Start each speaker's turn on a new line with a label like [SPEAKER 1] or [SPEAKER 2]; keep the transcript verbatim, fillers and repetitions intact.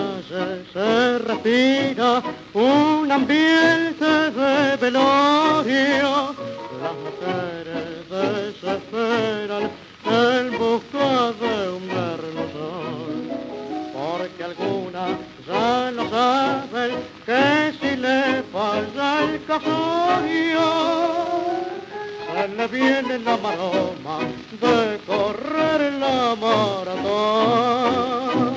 [SPEAKER 1] calle se respira un ambiente de velorio. Las mujeres desesperan en busca de un vernozón, porque algunas ya no saben que si le falla el casorio, se le viene la maroma de correr la maratón.